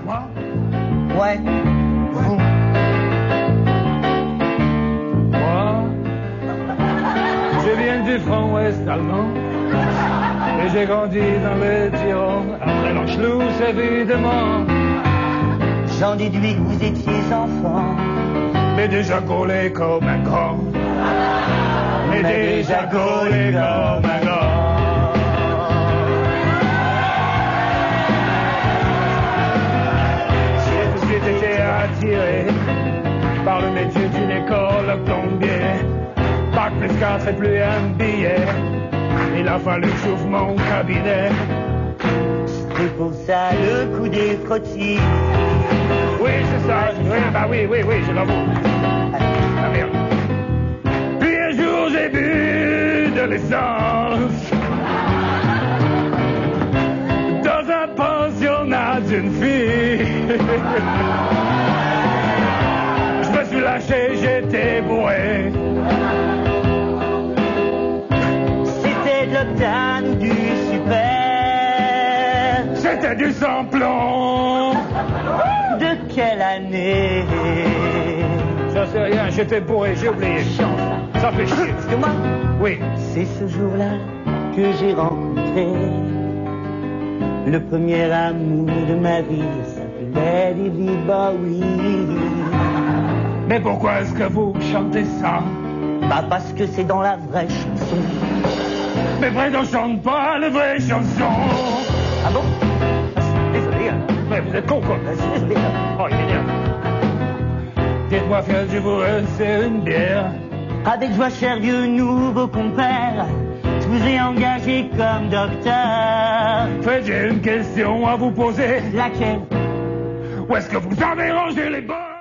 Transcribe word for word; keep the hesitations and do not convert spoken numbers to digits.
Moi? Ouais. Vous. Moi? Je viens du front ouest allemand. Et j'ai grandi dans le Tyrol. Après l'Anschluss, évidemment. J'en déduis que vous étiez enfant. Mais déjà gaulé comme un grand. Mais déjà gaulé comme un grand. J'ai été attiré par le métier d'une école plombier. Bac plus quatre et plus un billet. Il a fallu que j'ouvre mon cabinet. C'est pour ça le coup des frottis. Oui, c'est ça. Oui, bah oui, oui, oui, je l'avoue. Ah merde. Puis un jour, j'ai bu de l'essence dans un pensionnat d'une fille. Je me suis lâché, j'étais bourré. C'était de l'octane ou du super. C'était du sans-plomb. De quelle année? J'en sais rien, j'étais bourré, j'ai oublié. Ça fait chier. Excuse-moi. Oui. C'est ce jour-là que j'ai rencontré le premier amour de ma vie. Ça s'appelait David Bowie. Mais pourquoi est-ce que vous chantez ça? Bah parce que c'est dans la vraie chanson. Mais vrai, on chante pas les vraies chansons. Ah bon? Désolé. Hein. Mais vous êtes con, quoi. Désolé. Hein. Oh, il est bien. Dites-moi que je vous resserre une bière. Avec joie, cher vieux nouveau compère, je vous ai engagé comme docteur. Faites, j'ai une question à vous poser. Laquelle? Où est-ce que vous avez rangé les bols?